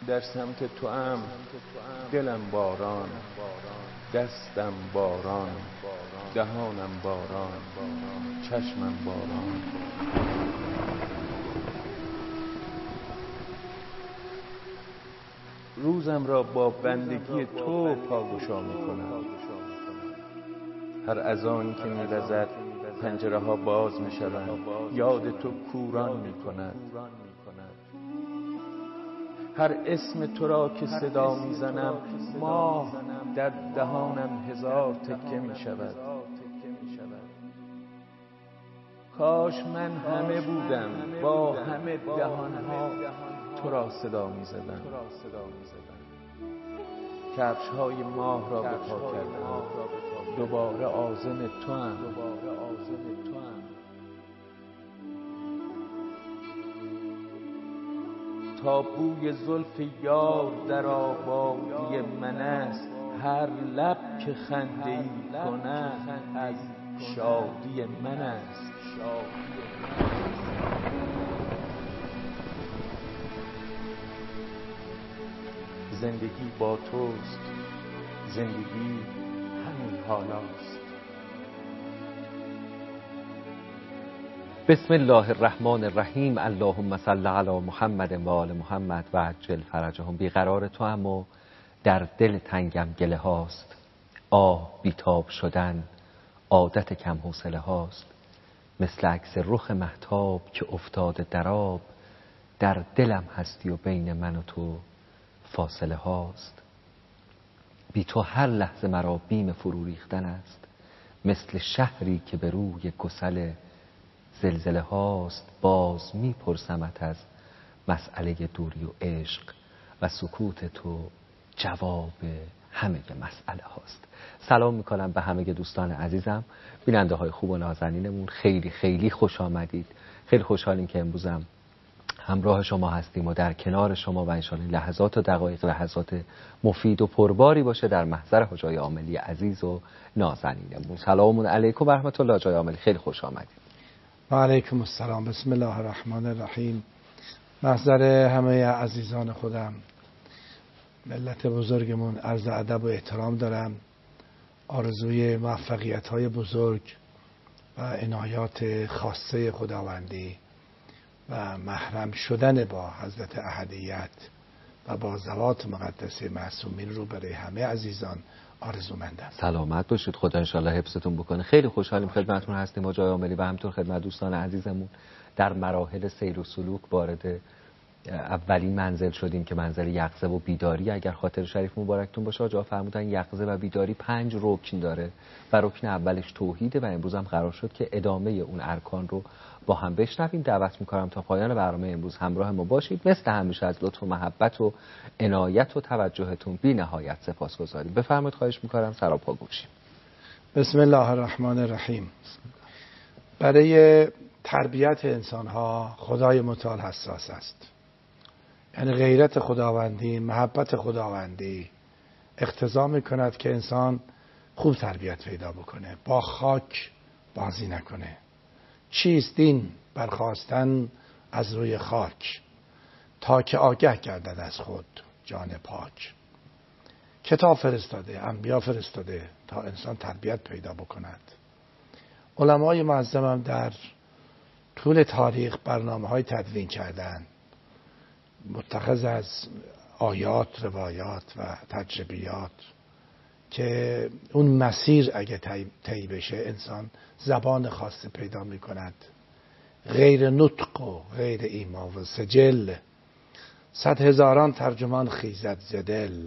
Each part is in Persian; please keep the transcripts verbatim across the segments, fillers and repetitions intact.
در سمت تو ام دلم باران، دستم باران، دهانم باران، چشمم باران. روزم را با بندگی تو پاگشا می‌کنم. هر اذانی که می‌وزد پنجره ها باز می‌شوند، یاد تو کوران می‌کند. هر اسم تو را که صدا می‌زنم، ماه در دهانم هزار تکه می‌شود. کاش من همه بودم با همه دهان‌ها تو را صدا می‌زدم. کفش‌های ماه را به پا کردم، دوباره عازم توام. تا بوی زلف یار در آبادی من است، هر لب که خنده‌ای کند از شادی من است. زندگی با توست، زندگی همین حالاست. بسم الله الرحمن الرحیم. اللهم صل علی محمد و آل محمد و عجل فرجهم. بیقرار تو هم و در دل تنگم گله هاست. آه بیتاب شدن عادت کم حوصله هاست. مثل عکس رخ مهتاب که افتاده در آب، در دلم هستی و بین من و تو فاصله هاست. بی تو هر لحظه مرا بیم فرو ریختن است. مثل شهری که به روی گسل زلزله هاست. باز میپرسمت از مسئله دوری و عشق، و سکوت تو جواب همه مسئله هاست. سلام میکنم به همه دوستان عزیزم، بیننده های خوب و نازنینمون. خیلی خیلی خوش آمدید. خیلی خوشحالیم که امروزم همراه شما هستیم و در کنار شما، و انشاءالله لحظات و دقایق لحظات مفید و پرباری باشه در محضر حجای عاملی عزیز و نازنینمون. سلام علیکم و رحمت الله. حجای عاملی خیلی خوش آمدید. و علیکم السلام. بسم الله الرحمن الرحیم. محضر همه عزیزان خودم، ملت بزرگمون، عرض ادب و احترام دارم. آرزوی موفقیت های بزرگ و عنایات خاصه خداوندی و محرم شدن با حضرت احدیت و با ذوات مقدسه معصومین رو برای همه عزیزان آرزومندم. سلامت باشید. خدا انشالله حفظتون بکنه. خیلی خوشحالیم خدمتتون هستیم حجای عاملی، و همینطور خدمت دوستان عزیزمون در مراحل سیر و سلوک وارد اولین منزل شدیم که منزل یقظه و بیداری. اگر خاطر شریف مبارکتون باشه، آقا فرمودن یقظه و بیداری پنج رکن داره و رکن اولش توحیده، و امروز هم قرار شد که ادامه اون ارکان رو با هم بشنویم. دعوت میکنم تا پایان برنامه امروز همراه ما باشید. مثل همیشه از لطف و محبت و عنایت و توجهتون بی نهایت سپاسگزاریم. بفرمایید، خواهش میکنم سراپا گوشیم. بسم الله الرحمن الرحیم. برای تربیت انسان ها خدای متعال حساس است. یعنی غیرت خداوندی، محبت خداوندی اقتضا میکند که انسان خوب تربیت پیدا بکنه، با خاک بازی نکنه. چیست دین؟ برخاستن از روی خاک، تا که آگه گردد از خود جان پاک. کتاب فرستاده، انبیا فرستاده تا انسان تربیت پیدا بکند. علمای معظم هم در طول تاریخ برنامه های تدوین کردن، متخذ از آیات، روایات و تجربیات، که اون مسیر اگه طی بشه انسان زبان خاصی پیدا می کند، غیر نطق و غیر ایما و سجل. صد هزاران ترجمان خیزد زدل.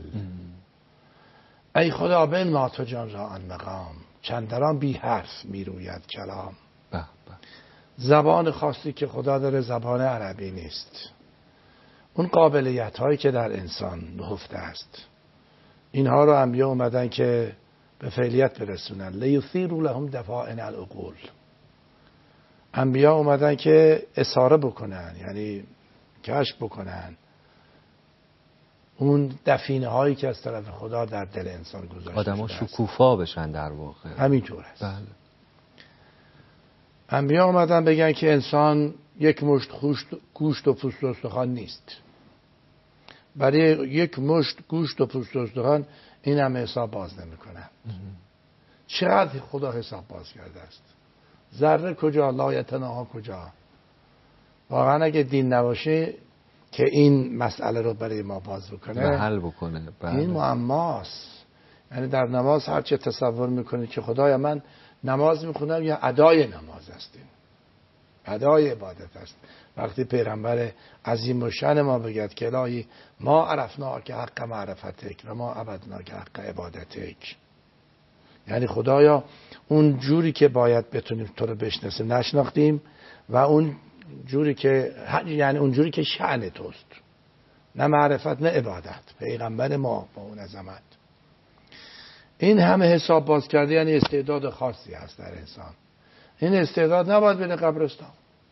ای خدا بنما تو جان را آن مقام، چندران بی حرف می روید کلام. به به. زبان خاصی که خدا داره زبان عربی نیست. اون قابلیت هایی که در انسان نهفته است، اینها رو انبیا اومدن که به فعلیت برسونن. لیثیروا لهم دفائن العقول. انبیا اومدن که اثاره بکنن، یعنی کشف بکنن اون دفینه هایی که از طرف خدا در دل انسان گذاشته شده. آدم ها شکوفا بشن در واقع. همینطور است. بله. انبیا اومدن بگن که انسان یک مشت گوشت و پوست و استخوان نیست، برای یک مشت گوشت و پوست و استخوان این هم حساب باز نمیکنن. چقدر خدا حساب باز کرده است؟ ذره کجا، لایتناها کجا؟ واقعا اگه دین نباشه که این مسئله رو برای ما باز بکنه و حل بکنه، بله. این معماست. یعنی در نماز هر چه تصور میکنید که خدایا من نماز میخونم یا ادای نماز هستیم، ادای عبادت است. وقتی پیغمبر عظیم و شأن ما بگد که الهی ما عرفنا که حق معرفتک و ما عبدنا که حق عبادتک، یعنی خدایا اون جوری که باید بتونیم تو رو بشناسیم نشناختیم و اون جوری که یعنی اون جوری که شأن توست، نه معرفت نه عبادت. پیغمبر ما با اون عظمت این همه حساب باز کرده، یعنی استعداد خاصی هست در انسان. این استعداد نباید بره قبرستان.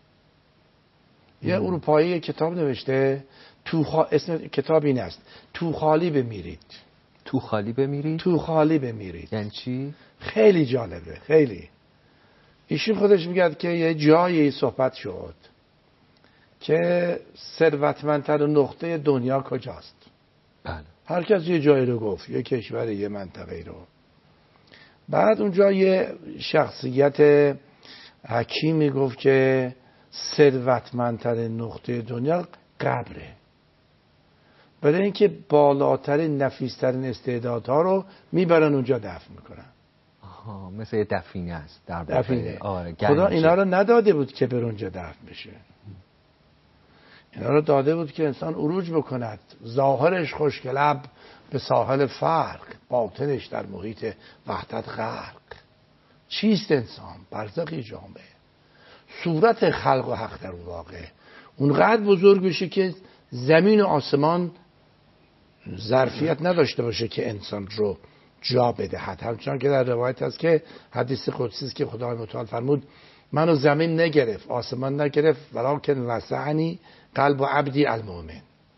یه اروپایی کتاب نوشته تو خا... اسم کتاب این است تو خالی بمیرید. تو خالی بمیرید؟ تو خالی بمیرید یعنی چی؟ خیلی جالبه، خیلی. ایشون خودش میگه که یه جایی صحبت شد که ثروتمندتر نقطه دنیا کجاست. بله. هر کس یه جایی رو گفت، یه کشور، یه منطقه رو. بعد اونجا یه شخصیت حکیمی گفت که ثروتمندتر نقطه دنیا قبره، برای اینکه بالاترین نفیسترین استعدادها رو میبرن اونجا دفن میکنن. آها، مثل یه دفینه است در دفینه. آره، خدا اینا رو نداده بود که بر اونجا دفن بشه، اینا رو داده بود که انسان عروج بکند، ظاهرش خوشگلب به ساحل فرق، باطنش در محیط وحدت غرق. چیست انسان؟ برزخی جامعه، صورت خلق و حق در واقع اونقدر بزرگ بشه که زمین و آسمان ظرفیت نداشته باشه که انسان رو جا بدهد. همچنان که در روایت هست که حدیث قدسی است که خدای متعال فرمود منو زمین نگرفت، آسمان نگرفت، ولکن وسعنی قلب و عبدی المؤمن.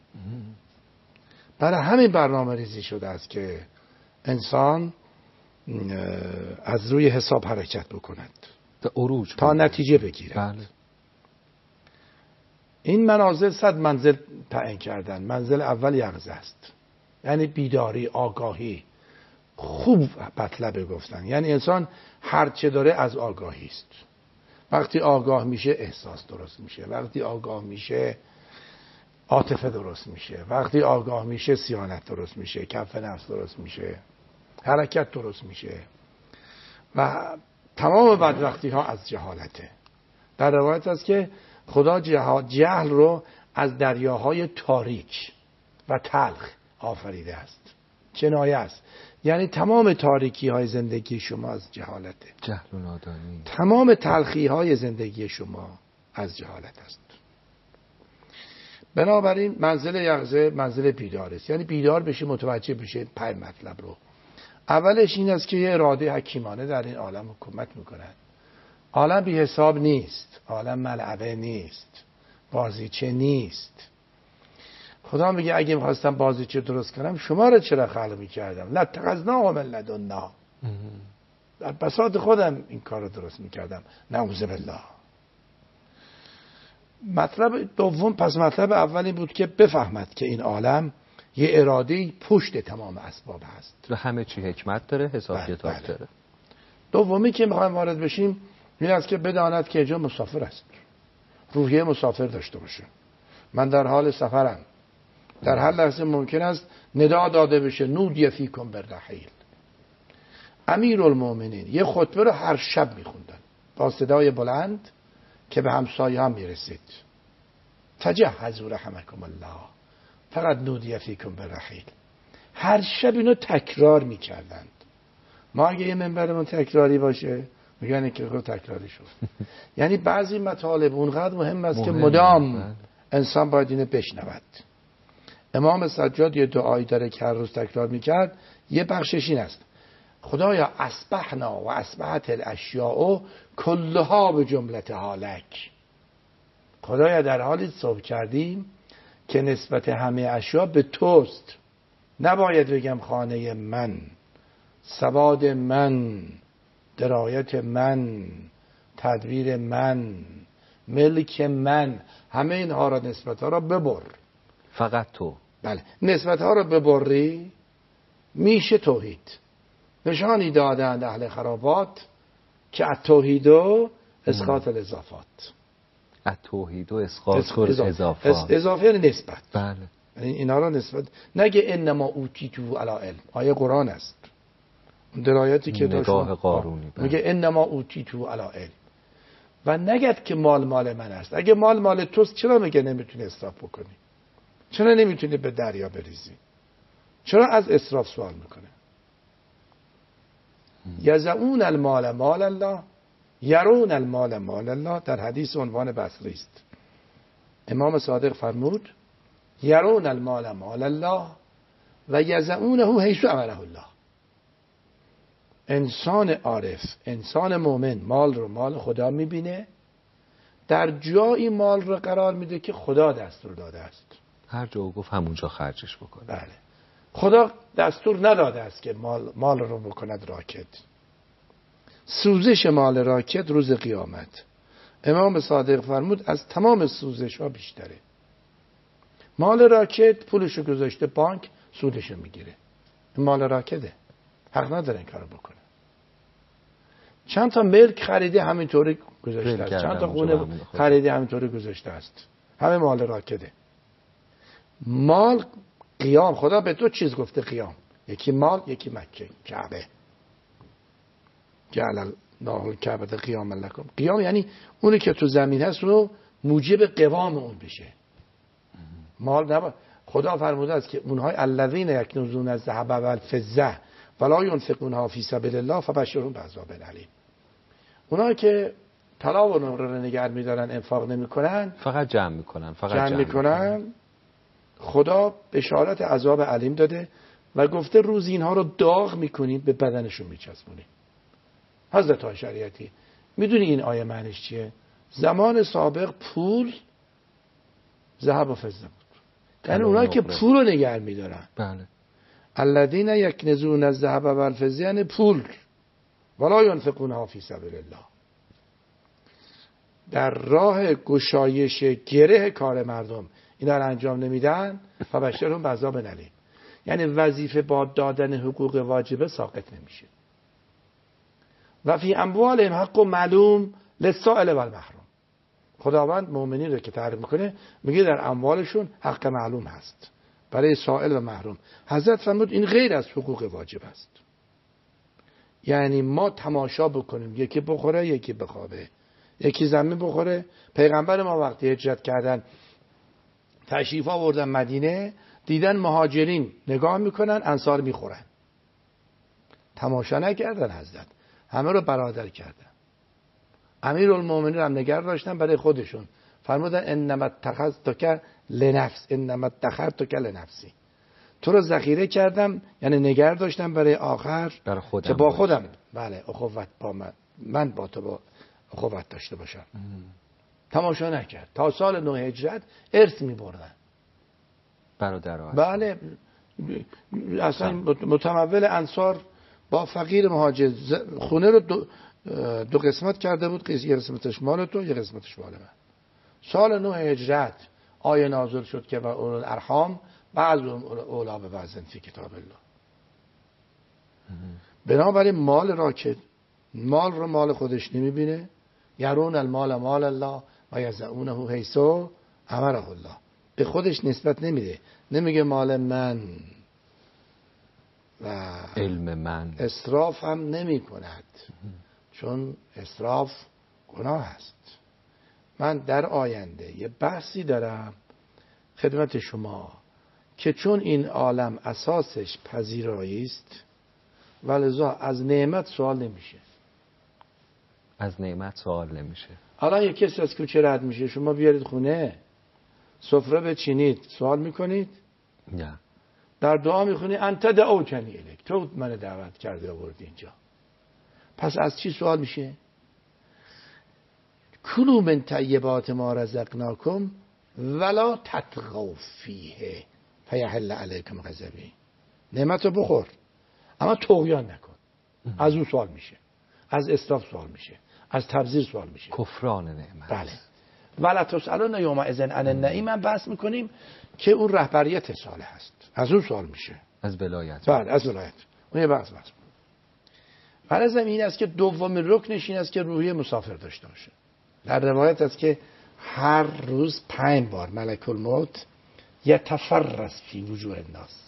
برای همین برنامه ریزی شده است که انسان از روی حساب حرکت بکند تا عروج تا نتیجه بگیرد. بله. این منازل صد منزل تعیین کردن. منزل اول یقظه است، یعنی بیداری، آگاهی. خوب مطلب گفتن، یعنی انسان هر چه داره از آگاهی است. وقتی آگاه میشه احساس درست میشه، وقتی آگاه میشه عاطفه درست میشه، وقتی آگاه میشه صیانت درست میشه، کف نفس درست میشه، حرکت درست میشه. و تمام بدبختی ها از جهالته. در روایت است که خدا جهل رو از دریاهای تاریک و تلخ آفریده است. کنایه است، یعنی تمام تاریکی های زندگی شما از جهالته، جهل و نادانی. تمام تلخی های زندگی شما از جهالت است. بنابراین منزل یقظه منزل بیدار است، یعنی بیدار بشه، متوجه بشه پنج مطلب رو. اولش این است که یه اراده حکیمانه در این عالم حکومت میکند. عالم بی حساب نیست، عالم ملعبه نیست، بازیچه نیست. خدا میگه اگه میخواستم بازیچه درست کنم شما رو چرا خلق میکردم؟ لاتخذناه من لدنا. در بساط خودم این کار رو درست میکردم. نعوذ بالله. مطلب دوم، پس مطلب اولی بود که بفهمد که این عالم یه اراده پشت تمام اسباب هست و همه چی حکمت داره، حساب بله کتاب بله. داره. دومی که میخوایم وارد بشیم این است که بداند که اینجا مسافر است، روحیه مسافر داشته باشه. من در حال سفرم، در هر لحظه ممکن است ندا داده بشه نودی فیکم بالرحیل. امیرالمومنین یه خطبه رو هر شب میخوندن با صدای بلند که به همسایه هم میرسید. تجهزوا رحمکم الله، فقط نودی فیکم بالرحیل. هر شب اینو تکرار میکردند. ما اگه یه منبرمون تکراری باشه میگن که خود تکراری شد. یعنی بعضی مطالب اونقدر مهم است که مدام انسان باید اینو بشنود. امام سجاد یه دعایی داره که هر روز تکرار میکرد، یه بخشش این است: خدایا اصبحنا و اصبحت الاشیاء کلها به جملت حالک. خدایا در حالی صبح کردیم که نسبت همه اشیا به توست. نباید بگم خانه من، سواد من، درایت من، تدبیر من، ملک من، همه اینها را نسبت ها را ببر. فقط تو. بله نسبت ها رو ببری میشه توحید. نشانی دادند اهل خرابات که التوحید و اسقاط الاضافات. التوحید و اسقاط الاضافات. اضافه یعنی نسبت. بله. یعنی اینا رو نسبت نگه انما اوتیتو علی علم. آیه قرآن است. درایتی که نگاه قارونی میگه انما اوتیتو علی علم و نگد که مال مال من است. اگه مال مال توست چرا میگه نمیتونی اسراف بکنی؟ چرا نمیتونی به دریا بریزی؟ چرا از اسراف سوال میکنه؟ یزعون المال مال الله یرون المال مال الله در حدیث عنوان بصری است. امام صادق فرمود یرون المال مال الله و یزعونه حیث امره الله. انسان عارف، انسان مؤمن مال رو مال خدا میبینه، در جایی مال رو قرار میده که خدا دستور داده است. هر جا گفت همونجا خرجش بکنه. بله. خدا دستور نداده است که مال, مال رو بکند راکد. سوزش مال راکد روز قیامت امام صادق فرمود از تمام سوزش ها بیشتره. مال راکد پولشو گذاشته بانک سودشو میگیره. مال راکده، حق نداره این کارو بکنه. چند تا ملک خریده همینطوری گذاشته است، چند تا خونه خریده همینطوری گذاشته است، همه مال راکده. مال قیام، خدا به دو چیز گفته قیام، یکی مال یکی مکه کعبه. جعل الله الکعبه قیام لکم. قیام یعنی اونی که تو زمین هست رو موجب قوام اون بشه. مال نبا. خدا فرموده است که اونهای الذین یکنزون الذهب والفضه ولا ينفقونها فی سبیل الله فبشرهم بعذاب الیم. اونایی که طلا و نقره رو نگه می‌دارن انفاق نمی‌کنن، فقط جمع می‌کنن، فقط جمع, جمع می‌کنن، خدا بشارت عذاب علیم داده و گفته روز اینها رو داغ می‌کنید به بدنشون می‌چسبونید. حضرت عایشه میدونی این آیه معنیش چیه؟ زمان سابق پول ذهب و فضه بود. یعنی اونایی که پول رو نگه می‌دارن. بله. الذین یکنزون الذهب والفضه یعنی پول ولا ينفقونها فی سبیل الله. در راه گشایش گره کار مردم اینا رو انجام نمیدن فبشرهم بعذاب الیم. یعنی وظیفه با دادن حقوق واجبه ساقط نمیشه. و فی اموالهم حق معلوم للسائل و المحروم. خداوند مؤمنین رو که تعریف میکنه میگه در اموالشون حق معلوم هست برای سائل و محروم. حضرت فرمود این غیر از حقوق واجب است. یعنی ما تماشا بکنیم یکی بخوره یکی بخوابه، یکی زمین بخوره. پیغمبر ما وقتی هجرت کردن تشریف آوردن مدینه، دیدن مهاجرین نگاه میکنن انصار میخورن، تماشا نکردن، حضرت همه رو برادر کردن. امیرالمومنین هم نگه داشتن برای خودشون، فرمودن انما اتخذتک لنفس انما اتخذتک لنفسی. تو رو ذخیره کردم، یعنی نگه داشتم برای آخر که با خودم باشه. بله اخوت با من من با تو با اخوت داشته باشم. ام. تماشا نکرد. تا سال نه هجرت ارث می‌بردن برادرها. بله اصلا متمول انصار با فقیر مهاجر خونه رو دو, دو قسمت کرده بود، یه قسمتش مال تو یه قسمتش مال من. سال نه هجرت آیه نازل شد که و اولو الارحام بعضهم اولی ببعض فی کتاب الله. بنابراین مال راکد مال رو مال خودش نمیبینه. یرون المال مال الله و یزعونه حیث امره الله. به خودش نسبت نمیده، نمیگه مال من و علم من. اسراف هم نمی کند چون اسراف گناه است. من در آینده یه بحثی دارم خدمت شما که چون این عالم اساسش پذیرایی است ولذا از نعمت سوال نمیشه. از نعمت سوال نمیشه. الان یک کسی از کوچه رد میشه، شما بیارید خونه سفره بچینید، سوال میکنید؟ نه. در دعا میخونی انت دعوتنی الیک، تو من دعوت کرده آوردی اینجا. پس از چی سوال میشه؟ کلوا من طیبات ما رزقناکم ولا تطغوا فیه فیحل علیکم غضبی. نعمت رو بخور اما طغیان نکن. از اون سوال میشه، از اسراف سوال میشه، از تبذیر سوال میشه، کفران نعمت. بله. ولا تسألون یومئذ عن النعیم من بحث میکنیم که اون رهبریت صالح است. از اون سوال میشه، از ولایت. بله از ولایت. اون یه بحث بحث فرض این است که دومین رکنش این است که روحیه مسافر داشته باشه. در روایت است که هر روز پنج بار ملک الموت یتفرس فی وجوه الناس.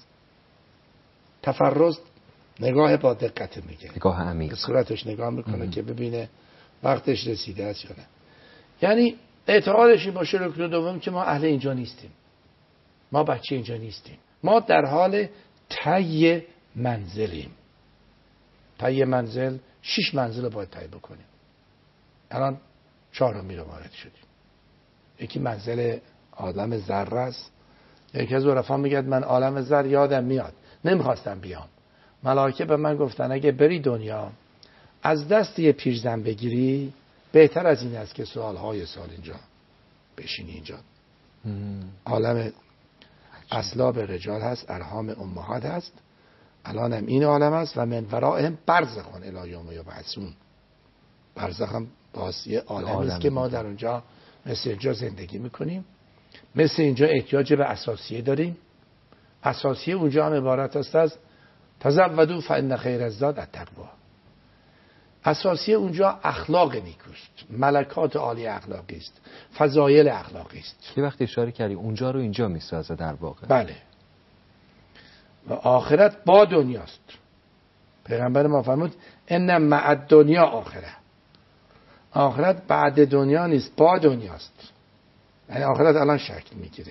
تفرس نگاه با دقت میگه، نگاه عمیق، به صورتش نگاه میکنه ام. که ببینه وقتش رسیده است یا نه. یعنی اعتقادش این باشه رکن دوم که ما اهل اینجا نیستیم، ما بچه اینجا نیستیم، ما در حال طی منزلیم. طی منزل شش منزل رو باید طی بکنیم. الان چهارمی رو وارد شدیم. یکی منزل عالم ذره است. یکی از عرفا میگه من عالم ذر یادم میاد، نمیخواستم بیام. ملائکه به من گفتن اگه بری دنیا از دست یه پیرزن بگیری بهتر از این است که سالهای سال اینجا بشینی. اینجا عالم اصلاب رجال هست، ارحام امهات هست، الان هم این عالم است و من ورائهم برزخ الی یوم یبعثون. برزخ هم باز یه عالمی است که ما در اونجا مثل اینجا زندگی میکنیم، مثل اینجا احتیاج به اساسیه داریم. اساسیه اونجا هم عبارت است از تزودوا فان خیر الزاد التقوا. اساسیه اونجا اخلاق نیکوست، ملکات عالی اخلاقی است، فضایل اخلاقی است. یه وقت اشاره کردی اونجا رو اینجا میسازه در واقع. بله. و آخرت با دنیاست. پیغمبر ما فرمود ان مع الدنیا آخره. آخرت بعد دنیا نیست، با دنیاست. یعنی آخرت الان شکل میگیره.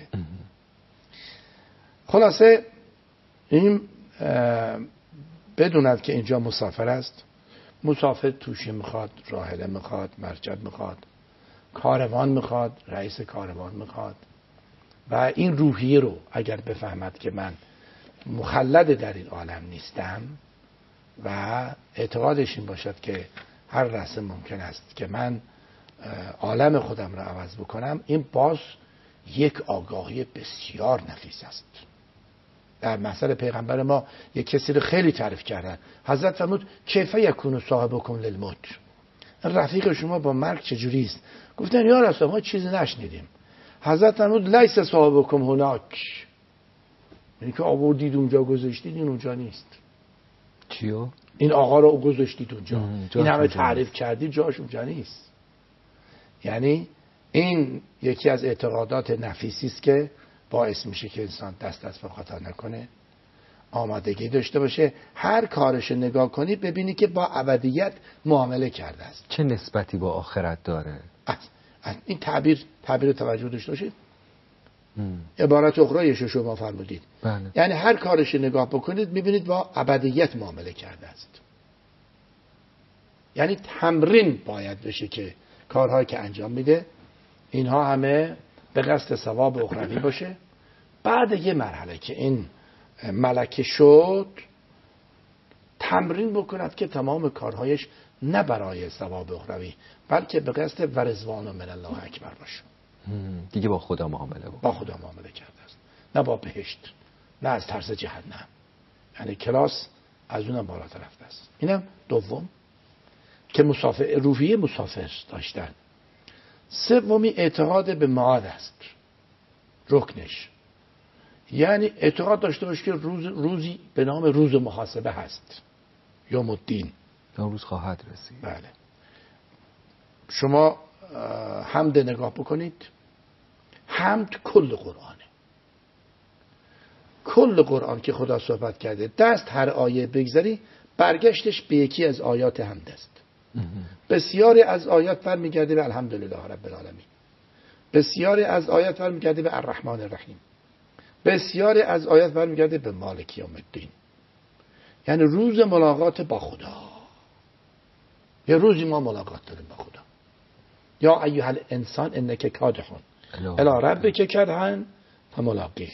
خلاصه این بدوند که اینجا مسافر است. مسافر توشه میخواد، راحله میخواد، مرکب میخواد، کاروان میخواد، رئیس کاروان میخواد. و این روحیه رو اگر بفهمد که من مخلد در این عالم نیستم و اعتقادش این باشد که هر لحظه ممکن است که من عالم خودم را عوض بکنم، این باز یک آگاهی بسیار نفیس است. در مثل پیغمبر ما یک کسی رو خیلی تعریف کردن. حضرت فرمود کیف یکون صاحبکم للموت. رفیق شما با مرگ چجوری است؟ گفتن یا رسول الله ما چیزی نشنیدیم. حضرت فرمود لیس صاحبکم هناک. یعنی که آوردید اونجا گذاشتید، این اونجا نیست. چیو؟ این آقا رو گذاشتید اونجا، این همه تعریف کردید، جاش اونجا نیست. یعنی این یکی از اعتقادات نفیسی است که باعث میشه که انسان دست از به خطا نکنه، آمادگی داشته باشه، هر کارش نگاه کنی ببینی که با ابدیت معامله کرده است. چه نسبتی با آخرت داره؟ از از این تعبیر تعبیر توجه داشته باشید. عبارت اخرایش رو شما فرمودید. بله. یعنی هر کارش نگاه بکنید میبینید با ابدیت معامله کرده است. یعنی تمرین باید بشه که کارهایی که انجام میده اینها همه به قصد ثواب اخروی باشه. بعد یه مرحله که این ملکه شد تمرین بکند که تمام کارهایش نه برای ثواب اخروی بلکه به قصد ورزوان و من الله اکبر باشه. دیگه با خدا معامله با. با خدا معامله کرده است، نه با بهشت، نه از ترس جهنم. یعنی کلاس از اونم بالاتر رفته است. اینم دوم که مسافر روحیه مسافر داشتن. سومی اعتقاد به معاد است، رکنش. یعنی اعتقاد داشته باش که روز روزی به نام روز محاسبه هست، یوم الدین، اون روز خواهد رسید. بله. شما حمد نگاه بکنید، حمد کل قرآنه. کل قرآن که خدا صحبت کرده دست هر آیه بگذاری برگشتش به یکی از آیات حمد است. بسیاری از آیات برمیگرده به الحمدلله رب العالمین، بسیاری از آیات برمیگرده به الرحمن الرحیم، بسیاری از آیات برمیگرده به مالک یوم الدین. یعنی روز ملاقات با خدا. یه روزی ما ملاقات داریم با خدا. یا ایها الانسان انک کادح الی ربک کدحا فملاقیه.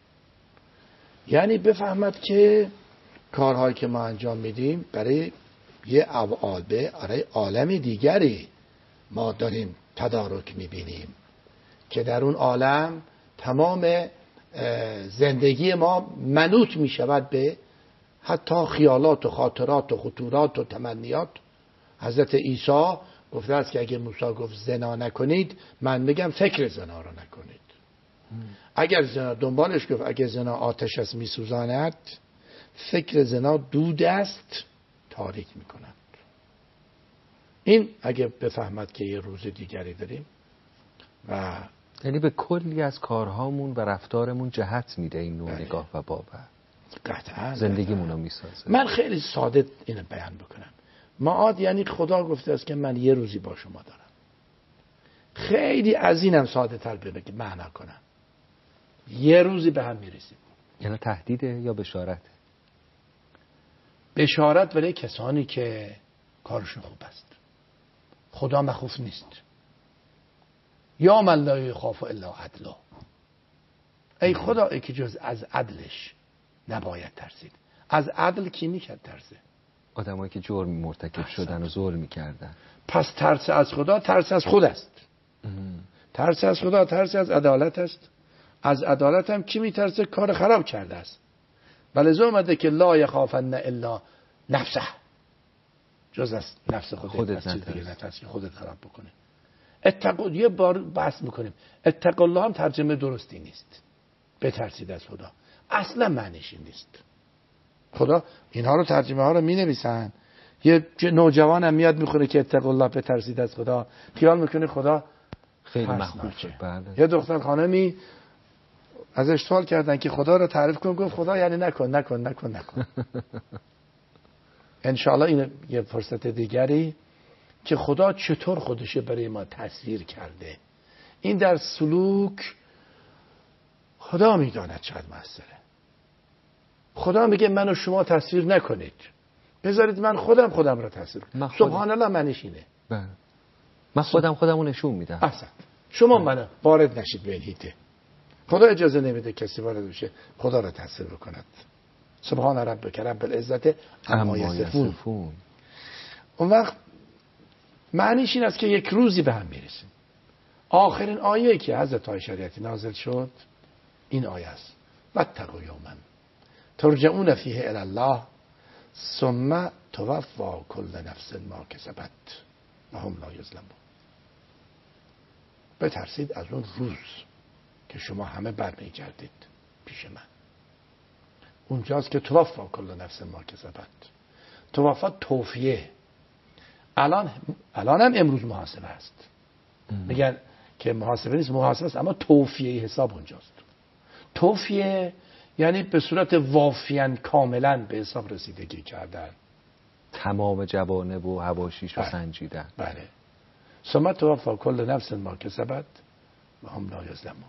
یعنی بفهمد که کارهایی که ما انجام میدیم برای یه عالبه، برای عالم دیگری ما داریم تدارک میبینیم که در اون عالم تمام زندگی ما منوط میشود به حتی خیالات و خاطرات و خطورات و تمنیات. حضرت عیسی گفته است که اگه موسی گفت زنا نکنید، من میگم فکر زنا رو نکنید. اگر زنا دنبالش گفت اگه زنا آتش است میسوزاند، فکر زنا دود است تاریک میکند. این اگه بفهمد که یه روز دیگری داریم و یعنی به کلی از کارهامون و رفتارمون جهت میده این نوع نگاه و باور. قطعا زندگیمونو میسازه. من خیلی ساده اینو بیان بکنم. معاد یعنی خدا گفته است که من یه روزی با شما دارم. خیلی از اینم ساده تر بگم معنا کنم. یه روزی به هم میرسیم. یعنی تهدیده یا بشارت؟ بشارت برای کسانی که کارشون خوب است. خدا مخوف نیست. یا من لا یخاف الا عدلا. ای خدا ای که جز از عدلش نباید ترسید. از عدل کی میکرد ترسه؟ آدمایی که جرم مرتکب شدن و ظلم میکردن. پس ترس از خدا ترس از خود است. ترس از خدا ترس از عدالت است. از عدالت هم کی میترسه؟ کار خراب کرده است. بلکه اومده که لا یخافن الا نفسه، جز از نفس خودت, خودت از چیز دیگه نترسی خودت خراب بکنه. اتقوا، یه بار بحث میکنیم، اتقوا الله هم ترجمه درستی نیست. بترسید از خدا اصلا معنیش این نیست. خدا اینها رو ترجمه ها رو می نویسن، یه نوجوان هم میاد میخونه که اتقوا الله بترسید از خدا، خیال میکنه خدا خیلی مخوفه. بله. یه دختر خانمی ازش سوال کردن که خدا رو تعریف کن، گفت خدا یعنی نکن نکن نکن نکن. انشاءالله این یه فرصت دیگری که خدا چطور خودش برای ما تصویر کرده، این در سلوک خدا میداند چقدر موثره. خدا میگه منو شما تصویر نکنید، بذارید من خودم خودم رو تصویر کنم. سبحان الله معنیش اینه. بله. من خودم خودمو نشون میدم. احسن. شما منو وارد نشید به این هیته. خدا اجازه نمیده کسی وارد بشه خدا رو تصویر بکند. سبحان ربک رب العزت عما یصفون. اون وقت معنیش این است که یک روزی به هم میرسیم. آخرین آیه که حضرت عایشه شریعتی نازل شد این آیه است: واتقوا یوما ترجعون فیه الی الله ثم توفی کل نفس ما کسبت و هم لا یظلمون. بترسید از اون روز که شما همه برمیگردید پیش من. اونجاست که توفی کل نفس ما کسبت. توفی توفیه. الان الان هم امروز محاسبه است. میگن که محاسبه نیست، محاسبه است، اما توفیه حساب اونجاست. توفیه یعنی به صورت وافیاً کاملاً به حساب رسیدگی کردن، تمام جوانب و حواشیش رو سنجیدن. بله. ثم توفی کل نفس ما کسبت و هم لا یظلمون.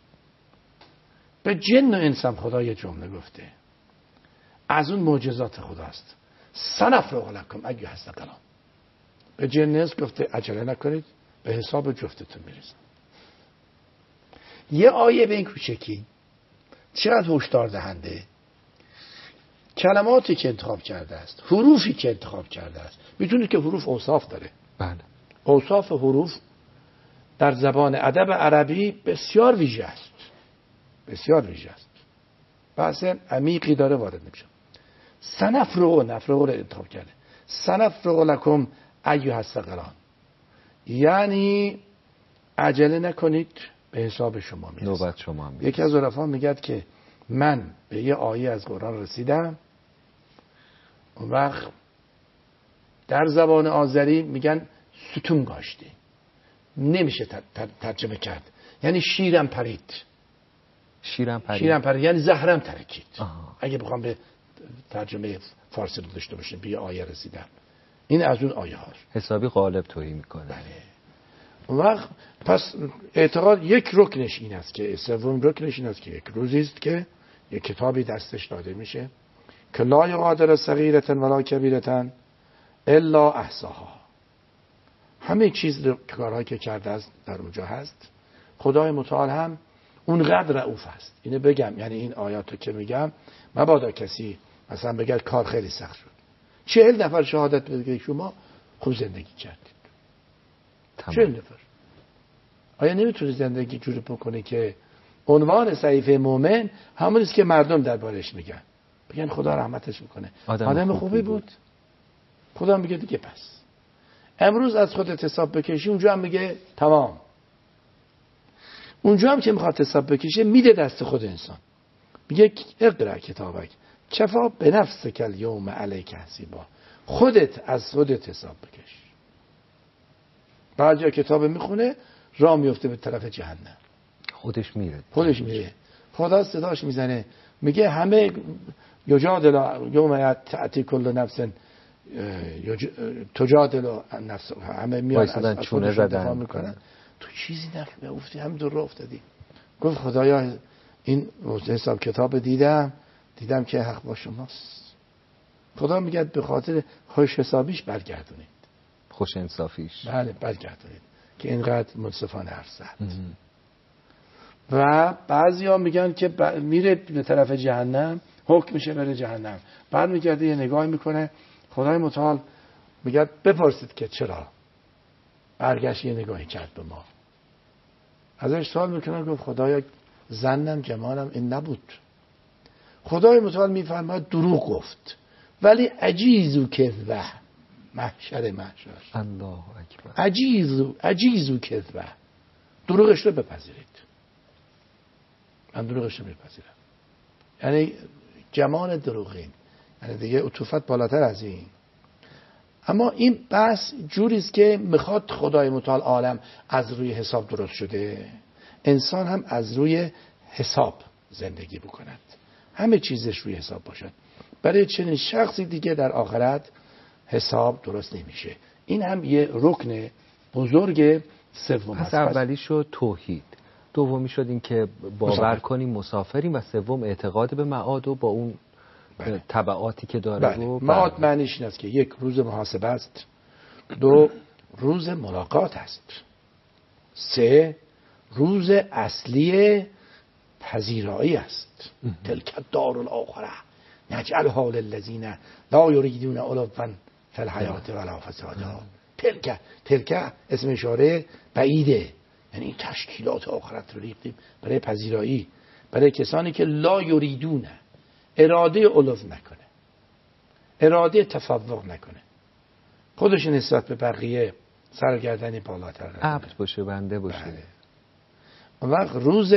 به جن و انسان خدا یه جمله گفته از اون معجزات خداست: سنفرغ لکم ایها الثقلان. به جن گفته عجله نکنید، به حساب جفتتون میرسن. یه آیه به این کوچکی چقدر هشدار دهنده. کلماتی که انتخاب کرده است، حروفی که انتخاب کرده است. میتونید که حروف اوصاف داره. بله. اوصاف حروف در زبان ادب عربی بسیار ویژه است. بسیار ویژه است. بحث عمیقی داره، وارد نمیشم. سنفرغ، نفرغ رو انتخاب کرده. سنفرغ لکم ایها الثقلان، یعنی عجله نکنید به حساب شما میرسه. نوبت شما میرسه. یکی از عرفا میگه که من به یه آیه از قرآن رسیدم، اون وقت در زبان آذری میگن ستون گاشتی، نمیشه ترجمه کرد، یعنی شیرم پرید. شیرم پرید شیرم پرید یعنی زهرم ترکید. آه. اگه بخوام به ترجمه فارسی رو داشته باشیم، به یه آیه رسیدم، این از اون آیه هاست. حسابی غالب تویی میکنه. بله. اون وقت پس اعتقاد یک رکنش این است که سوم رکنش این است که یک روزی است که یک کتابی دستش داده میشه که لا یغادر صغیرة ولا کبیرة الا احصاها. همه چیز کارهایی که کرده است در اونجا هست. خدای متعال هم اونقدر رؤوف است. اینو بگم، یعنی این آیاتو که میگم مبادا کسی مثلا بگه کار خیلی سخت شد، چهل نفر شهادت بده که شما خوب زندگی کردید. چهل نفر. آیا نمیتونی زندگی جوری بکنی که عنوان صحیفه مومن همون است که مردم دربارش میگن، بگن خدا رحمتش میکنه، آدم, آدم خوبی بود. بود. خدا میگه دیگه پس امروز از خودت حساب بکشی، اونجا هم میگه تمام. اونجا هم که میخواد حساب بکشه میده دست خود انسان، میگه اقرا کتابک کفا به نفسک الیوم علیک حسیبا، خودت از خودت حساب بکش. بعد جا کتاب میخونه راه میفته به طرف جهنم، خودش میره خودش میره. خدا صداش میزنه میگه همه یجادل یوم تأتی کل نفس تجادل نفس، همه میان از خودشون دفاع میکنن، تو چیزی نفتی هم دور راه افتادی. گفت خدایا این حساب کتاب دیدم دیدم که حق با شماست. خدا میگه به خاطر خوش حسابیش برگردونید، خوش انصافیش، بله برگردونید که اینقدر منصفانه حرف زد. و بعضی ها میگن که ب... میره به طرف جهنم، حکم میشه بره جهنم، بعد میگرده یه نگاه میکنه، خدای متعال میگه بپرسید که چرا برگشت یه نگاهی کرد به ما. ازش سوال میکنه، گفت خدایا زنم جمالم این نبود. خدای متعال میفرماید دروغ گفت، ولی عجیزو کذبه، محشر محشر، الله اکبر، عجیزو عجیزو کذبه، دروغش رو بپذیرید. من دروغش رو میپذیرم. یعنی جمال دروغین، یعنی دیگه عطوفت بالاتر از این. اما این بحث جوریست که میخواد خدای متعال عالم از روی حساب درست شده، انسان هم از روی حساب زندگی بکند، همه چیزش روی حساب باشد. برای چنین شخصی دیگه در آخرت حساب درست نمیشه. این هم یه رکن بزرگ سوم است. پس اولی شد توحید، دومی شد این که باور کنیم مسافریم، و سوم اعتقاد به معاد و با اون بله. تبعاتی که داره. بله. و معاد معنیش این است که یک روز محاسبه است، دو روز ملاقات است، سه روز اصلی پذیرایی است. تلک الدار الاخره نجعلها للذین لا یریدون علوا فی الحیات ولا فسادا. تلک تلک اسم اشاره بعیده، یعنی این تشکیلات آخرت رو ریختیم برای پذیرایی، برای کسانی که لا یریدون، اراده علو نکنه، اراده تفوق نکنه، خودش نسبت به بقیه سرگردنی بالاتر نکنه، عبد باشه، بنده باشه. بله. اون وقت روز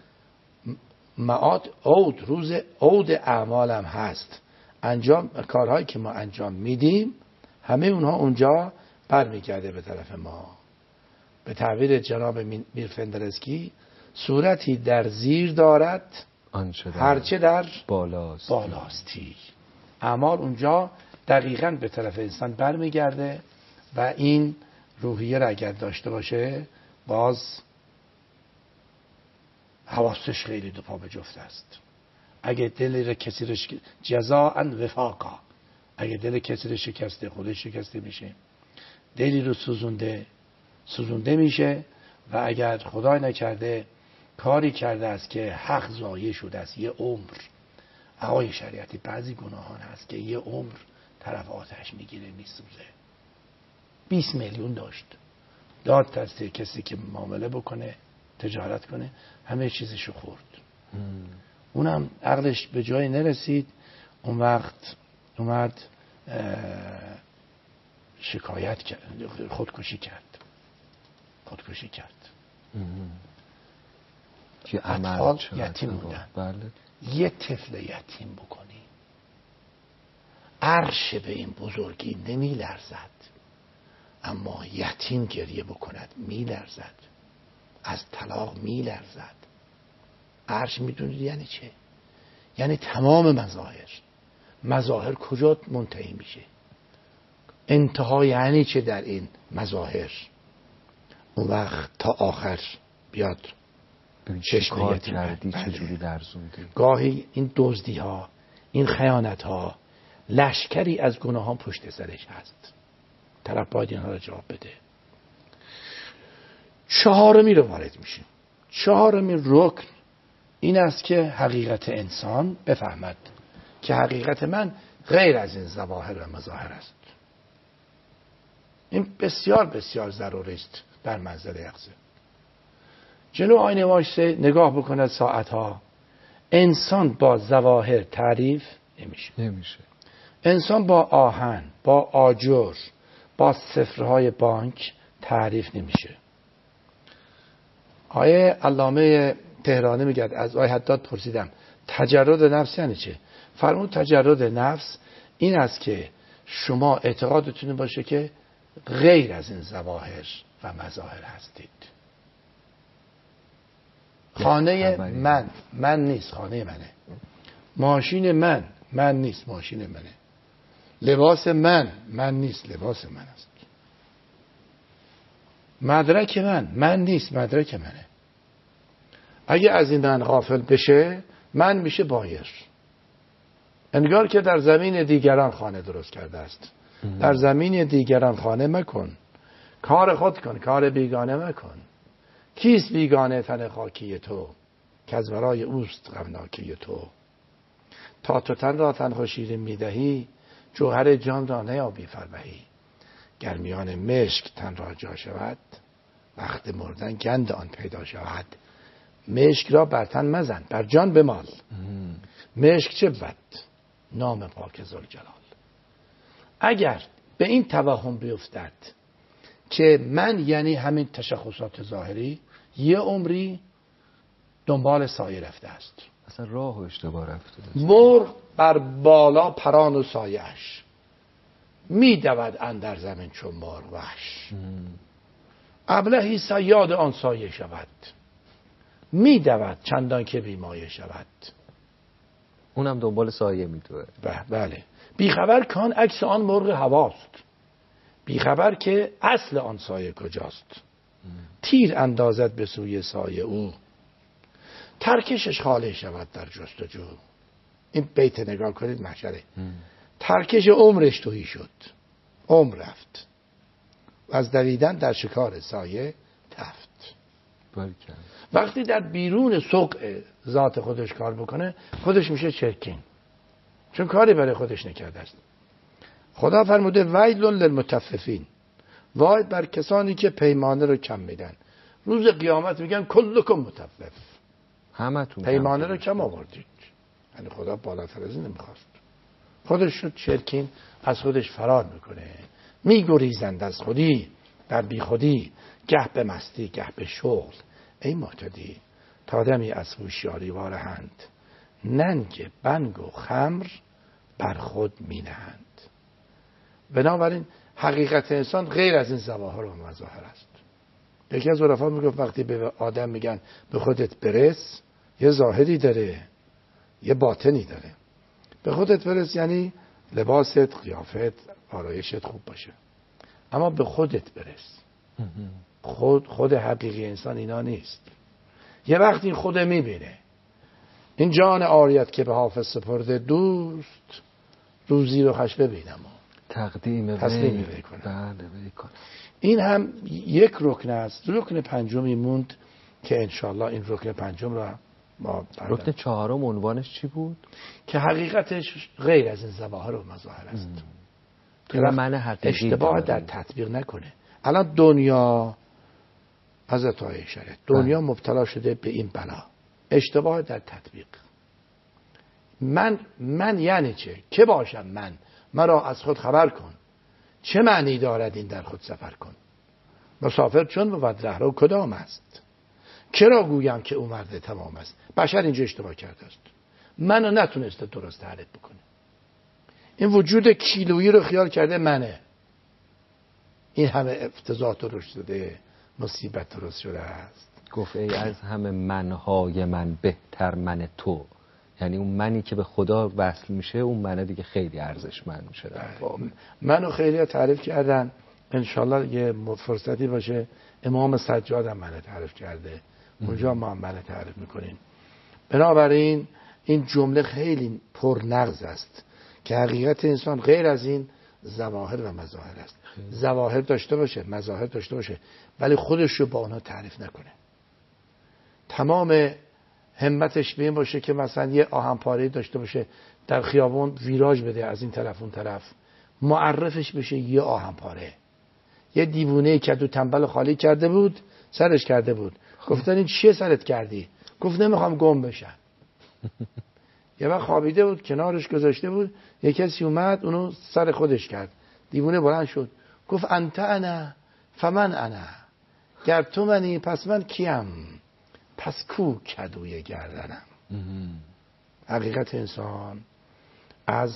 معاد عود، روز عود اعمالم هست. انجام کارهایی که ما انجام میدیم همه اونها اونجا برمیگرده به طرف ما. به تعبیر جناب میر فندرسکی، صورتی در زیر دارد هرچه در بالاست. بالاستی. اعمال اونجا دقیقاً به طرف انسان برمیگرده و این روحیه را اگر داشته باشه باز حواسش خیلی دو پا به جفت است. اگه دل را کسی را شکسته، جزاء وفاقا، اگه دل کسی را شکسته خودش شکسته میشه، دلی رو سوزونده سوزونده میشه. و اگر خدای نکرده کاری کرده است که حق ضایع شده است، یه عمر، آقای شریعتی بعضی گناهان هست که یه عمر طرف آتش میگیره میسوزه. بیست میلیون داشت، داد تسته کسی که معامله بکنه، تجارت کنه، همه چیزشو خورد. اونم عقلش به جای نرسید، اون وقت اومد شکایت کرد، خودکشی کرد خودکشی کرد. که اطفال یتیم بودن. بله. یه طفل یتیم بکنی، عرش به این بزرگی نمی لرزد، اما یتیم گریه بکند می لرزد، از طلاق می لرزد. عرش میدونید یعنی چه؟ یعنی تمام مظاهر مظاهر کجا منتهی میشه؟ انتها یعنی چه در این مظاهر؟ اون وقت تا آخر بیاد چشم کردی، چجوری درزوندی. گاهی این دزدی ها، این خیانت ها، لشکری از گناه ها پشت سرش هست، طرف باید اینها را جواب بده. چهارمی رو وارد میشیم. چهارمی رکن این است که حقیقت انسان بفهمد که حقیقت من غیر از این ظواهر و مظاهر است. این بسیار بسیار ضروری است در منزل یقظه. جلو آینه وایسه نگاه بکند ساعتها، انسان با ظواهر تعریف نمیشه. نمیشه. انسان با آهن، با آجر، با صفرهای بانک تعریف نمیشه. آیه علامه تهرانی میگه، از آیه حداد پرسیدم تجرد نفس یعنی چه؟ فرمود تجرد نفس این است که شما اعتقادتون باشه که غیر از این ظواهر و مظاهر هستید. خانه من من نیست، خانه منه. ماشین من من نیست، ماشین منه. لباس من من نیست، لباس من است. مدرک من من نیست، مدرک منه. اگه از این من غافل بشه من میشه بایر. انگار که در زمین دیگران خانه درست کرده است. در زمین دیگران خانه مکن، کار خود کن، کار بیگانه مکن. کیست بیگانه تن خاکی تو، که از برای اوست غمناکی تو. تا تو تن را تن شیرین میدهی، جوهر جان را نیابی فربهی. گرمیان مشک تن را جا شود، وقت مردن گند آن پیدا شود. مشک را بر تن مزن، بر جان بمال. مشک چه بود؟ نام پاک ذوالجلال. اگر به این توهم بیفتد که من یعنی همین تشخصات ظاهری، یه عمری دنبال سایه رفته است. اصلا راه و اشتباه رفته. مرغ بر بالا پران و سایه‌اش، می دود اندر زمین چون مرغ وحش. ابلهی صیاد آن سایه شود، می دود چندان که بیمایه شود. اونم دنبال سایه میدوه. بله. بیخبر کان عکس آن مرغ هواست، بیخبر که اصل آن سایه کجاست. تیر اندازد به سوی سایه او، ترکشش خالی شود در جستجو. این بیت نگاه کنید محشره. ترکش عمرش تویی شد، عمر رفت و از دویدن در شکار سایه تفت. بلکه. وقتی در بیرون سوق ذات خودش کار بکنه خودش میشه چرکین، چون کاری برای خودش نکرده است. خدا فرموده ویل للمطففین، وای بر کسانی که پیمانه رو کم میدن. روز قیامت میگن کلکم مطفف، همتون پیمانه رو کم آوردید. یعنی خدا بالاتر از این نمیخواست. خودش شد چرکین، از خودش فرار میکنه. میگریزند از خودی در بی خودی، گه به مستی گه به شغل. ای معتدی تا دمی از هوشیاری وارهند، ننگ بنگ و خمر بر خود مینهند. بنابراین حقیقت انسان غیر از این ظواهر و مظاهر است. یکی از عرفا میگفت وقتی به آدم میگن به خودت برس، یه ظاهری داره یه باطنی داره. به خودت برس یعنی لباست، قیافت، آرایشت خوب باشه، اما به خودت برس. خود خود حقیقی انسان اینا نیست. یه وقت این خود میبینه، این جان عاریت که به حافظ سپرده دوست، روزی رو خش ببینم تقدیم تسلیم وی کنم. بله کنم. این هم یک رکن است. رکن پنجمی موند که انشالله این رکن پنجم را ما رکن چهارم عنوانش چی بود؟ که حقیقتش غیر از این ظواهر و مظاهر است. تو من حقیقی اشتباه در تطبیق نکنه. الان دنیا از اتای شرط دنیا مبتلا شده به این بلا، اشتباه در تطبیق. من من یعنی چه؟ که باشم من؟ مرا از خود خبر کن. چه معنی دارد این در خود سفر کن؟ مسافر چون بود رهرو کدام است؟ چرا گویم که او مرد تمام است؟ بشر اینجا اشتباه کرده است، منو نتونسته درست تعریف بکنه. این وجود کیلویی رو خیال کرده منه. این همه افتضاح درست شده، مصیبت درست شده است. گفت ای از همه منهای من بهتر من تو. یعنی اون منی که به خدا وصل میشه، اون منه دیگه خیلی ارزشمند میشه. منو خیلی تعریف کردن، انشالله یه فرصتی باشه امام سجاد هم منو تعریف کرده، اونجا ما هم منو تعریف میکنیم. بنابراین این جمله خیلی پرنغز است که حقیقت انسان غیر از این ظواهر و مظاهر است. ظواهر داشته باشه، مظاهر داشته باشه، ولی خودش رو با اونها تعریف نکنه. تمام همتش به این باشه که مثلا یه آهنپاره داشته باشه، در خیابون ویراج بده از این طرف اون طرف، معرفش بشه یه آهنپاره. یه دیوونه کدو تنبل خالی کرده بود، سرش کرده بود. گفتن این چیه سرت کردی؟ گفت نمیخوام گم بشم. یه وقت خوابیده بود، کنارش گذاشته بود، یه کسی اومد اونو سر خودش کرد. دیوونه بلند شد، گفت انت انا فمن انا، گر تو منی پس من کیم، پس کو کدوی گردنم. حقیقت انسان از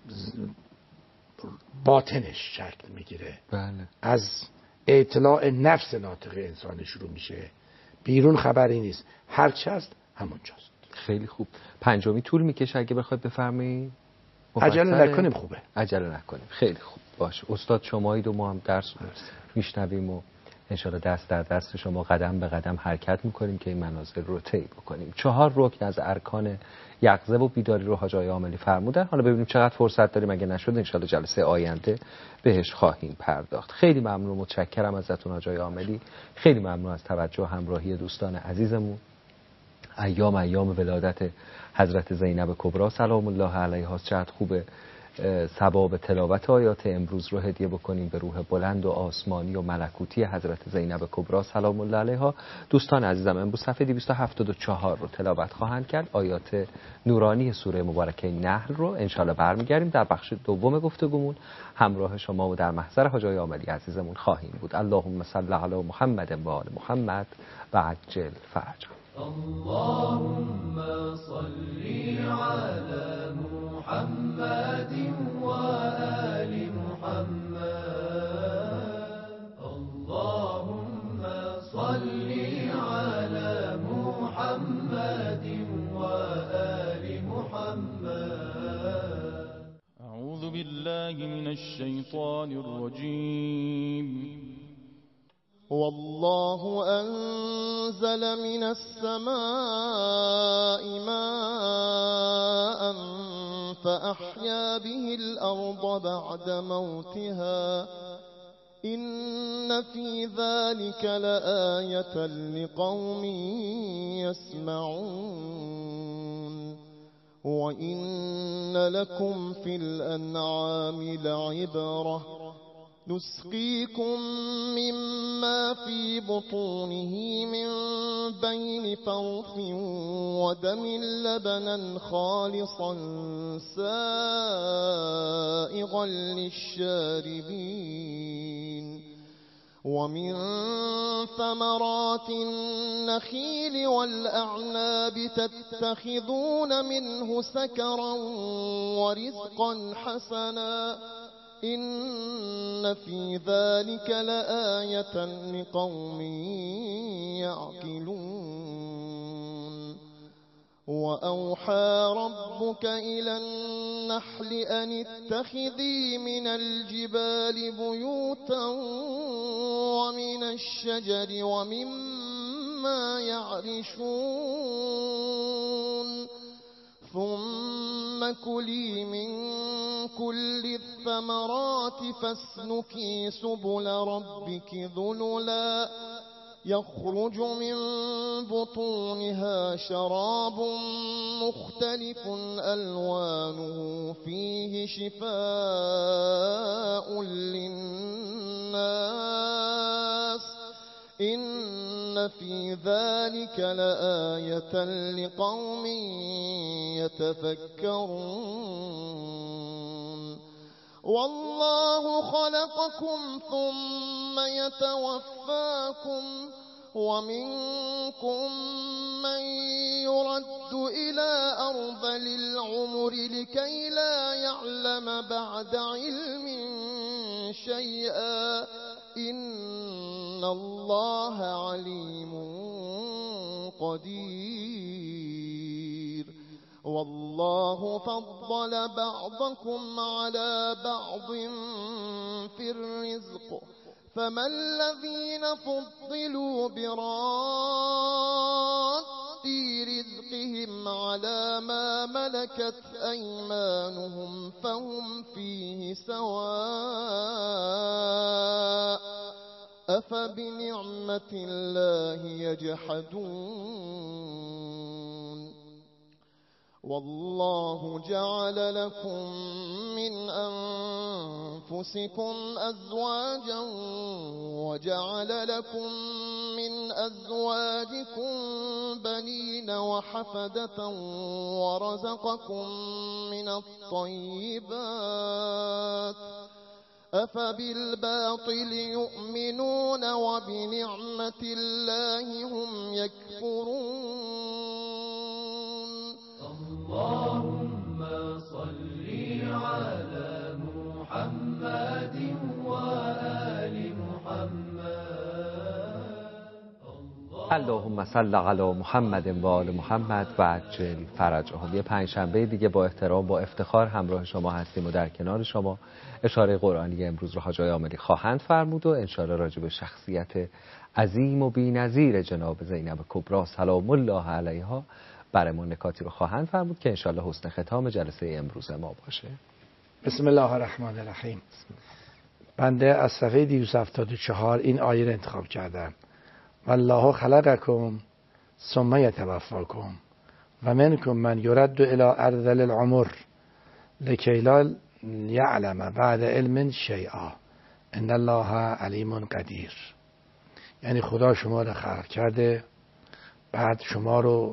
باطنش شکل میگیره. بله. از اطلاع نفس ناطق انسان شروع میشه، بیرون خبری نیست، هرچی هست همونجاست. خیلی خوب. پنجمی طول میکشه اگه بخواید بفرمایید؟ عجله نکنیم خوبه. عجله نکنیم. خیلی خوب. باشه استاد شمایید و ما هم درس میشنویم و انشاءالله دست در دست شما قدم به قدم حرکت میکنیم که این منازل رو طی بکنیم. چهار رکن از ارکان یقظه و بیداری رو حاج آقای عاملی فرمودن. حالا ببینیم چقدر فرصت داریم، اگه نشد انشاءالله جلسه آینده بهش خواهیم پرداخت. خیلی ممنون، متشکرم ازتون حاج آقای عاملی. خیلی ممنون از توجه و همراهی دوستان عزیزمون. ایام ایام ولادت حضرت زینب کبری سلام الله علیها، چقدر خوبه ثواب تلاوت آیات امروز رو هدیه بکنیم به روح بلند و آسمانی و ملکوتی حضرت زینب کبری سلام الله علیها. دوستان عزیزم امروز صفحه دویست و هفتاد و چهار رو تلاوت خواهند کرد. آیات نورانی سوره مبارکه نحل رو انشالله برمیگردیم در بخش دوم گفتگومون همراه شما و در محضر حاج آقای عاملی عزیزمون خواهیم بود. اللهم صل علی محمد و آل محمد و عجل فرجهم. اللهم صل على محمد وآل محمد. اللهم صل على محمد وآل محمد. أعوذ بالله من الشيطان الرجيم. والله أنزل من السماء ماء فأحيا به الأرض بعد موتها إن في ذلك لآية لقوم يسمعون. وإن لكم في الأنعام لعبرة نسقيكم مما في بطونه من بين فرث ودم لبنا خالصا سائغا للشاربين ومن ثمرات النخيل والأعناب تتخذون منه سكرا ورزقا حسنا إن في ذلك لآية لقوم يعقلون. وأوحى ربك إلى النحل أن اتخذي من الجبال بيوتا ومن الشجر ومما يعرشون ثم كلي من كل الثمرات فاسلكي سبل ربك ذللا يخرج من بطونها شراب مختلف ألوانه فيه شفاء للناس إن في ذلك لآية لقوم يتفكرون. والله خلقكم ثم يتوفاكم ومنكم من يرد إلى أرذل العمر لكي لا يعلم بعد علم شيئا إن الله عليم قدير. والله فضل بعضكم على بعض في الرزق فما الذين فضلوا براد رزقهم على ما ملكت أيمانهم فهم فيه سواء أفبنعمة الله يجحدون. والله جعل لكم من أنفسكم أزواجا وجعل لكم من أزواجكم بنين وحفدة ورزقكم من الطيبات أفبالباطل يؤمنون وبنعمة الله هم يكفرون اللهم صل على محمد وآل محمد. اللهم صل علی محمد و آل محمد و عجل فرجهم. یه پنجشنبه دیگه با احترام با افتخار همراه شما هستیم و در کنار شما اشاره قرآنی امروز رو حاج عاملی خواهند فرمود و انشاءالله راجع به شخصیت عظیم و بی‌نظیر جناب زینب کبری سلام الله علیها برامون نکاتی رو خواهند فرمود که انشاءالله حسن ختام جلسه امروز ما باشه. بسم الله الرحمن الرحیم. بنده از صفحه دویست و هفتاد و چهار این آیه رو انتخاب کردم. والله خلقکم ثم یتوفاکم و منکم من یرد الی ارذل العمر لکی لا یعلم بعد علم شیئا ان الله علیم قدیر. یعنی خدا شما رو خلق کرده، بعد شما رو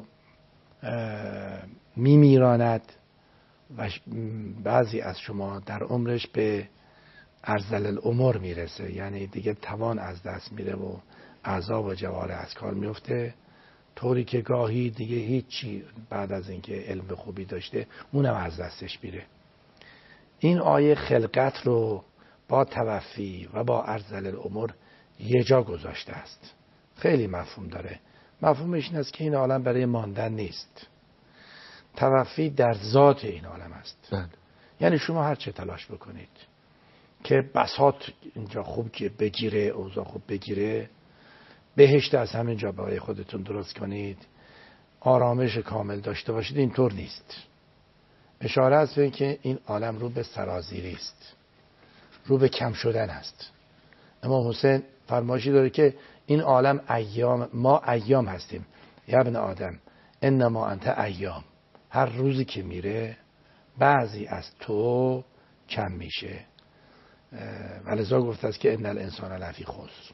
میمیراند و بعضی از شما در عمرش به ارذل العمر میرسه، یعنی دیگه توان از دست میره و اعضا و جوارح از کار میفته، طوری که گاهی دیگه هیچی بعد از اینکه علم خوبی داشته اونم از دستش میره. این آیه خلقت رو با توفی و با ارذل العمر یه جا گذاشته است. خیلی مفهوم داره. مفهومش این است که این عالم برای ماندن نیست. توفی در ذات این عالم است. بله. یعنی شما هر چه تلاش بکنید که بساط اینجا خوب که بگیره، اوضاع خوب بگیره، بهشت از همینجا برای خودتون درست کنید، آرامش کامل داشته باشید، اینطور نیست. اشاره است به این که این عالم رو به سرازیری است، رو به کم شدن است. امام حسین فرمایشی داره که این عالم ایام، ما ایام هستیم. یا ابن آدم انما انت ایام، هر روزی که میره بعضی از تو کم میشه. ولذا گفته است که ان الانسان لفی خسر.